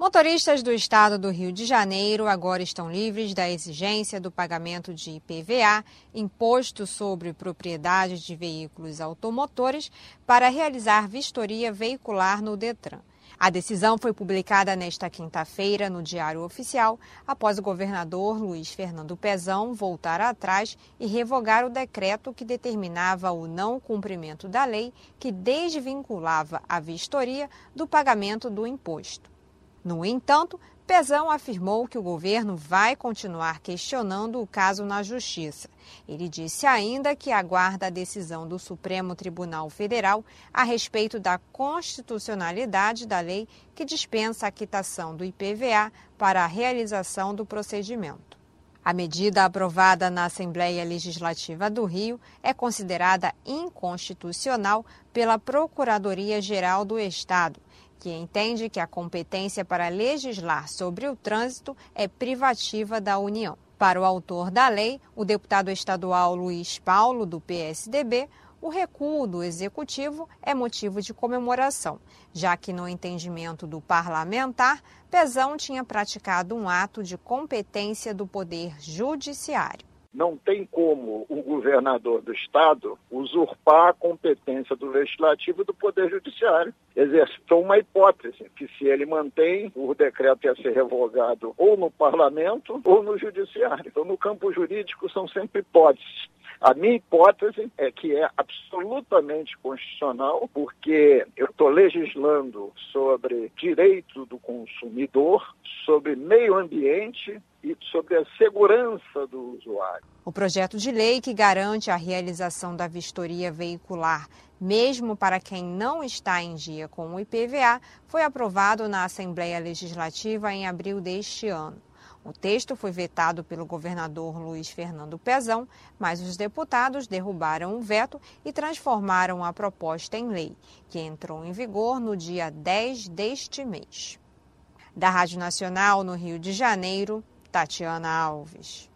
Motoristas do estado do Rio de Janeiro agora estão livres da exigência do pagamento de IPVA, Imposto sobre Propriedade de Veículos Automotores, para realizar vistoria veicular no Detran. A decisão foi publicada nesta quinta-feira no Diário Oficial, após o governador Luiz Fernando Pezão voltar atrás e revogar o decreto que determinava o não cumprimento da lei que desvinculava a vistoria do pagamento do imposto. No entanto, Pezão afirmou que o governo vai continuar questionando o caso na Justiça. Ele disse ainda que aguarda a decisão do Supremo Tribunal Federal a respeito da constitucionalidade da lei que dispensa a quitação do IPVA para a realização do procedimento. A medida aprovada na Assembleia Legislativa do Rio é considerada inconstitucional pela Procuradoria-Geral do Estado, que entende que a competência para legislar sobre o trânsito é privativa da União. Para o autor da lei, o deputado estadual Luiz Paulo, do PSDB, o recuo do Executivo é motivo de comemoração, já que, no entendimento do parlamentar, Pezão tinha praticado um ato de competência do Poder Judiciário. Não tem como o governador do estado usurpar a competência do legislativo e do poder judiciário. Exercitou uma hipótese, que se ele mantém, o decreto ia ser revogado ou no parlamento ou no judiciário. Então, no campo jurídico, são sempre hipóteses. A minha hipótese é que é absolutamente constitucional, porque eu estou legislando sobre direito do consumidor, sobre meio ambiente e sobre a segurança do usuário. O projeto de lei que garante a realização da vistoria veicular, mesmo para quem não está em dia com o IPVA, foi aprovado na Assembleia Legislativa em abril deste ano. O texto foi vetado pelo governador Luiz Fernando Pezão, mas os deputados derrubaram o veto e transformaram a proposta em lei, que entrou em vigor no dia 10 deste mês. Da Rádio Nacional, no Rio de Janeiro, Tatiana Alves.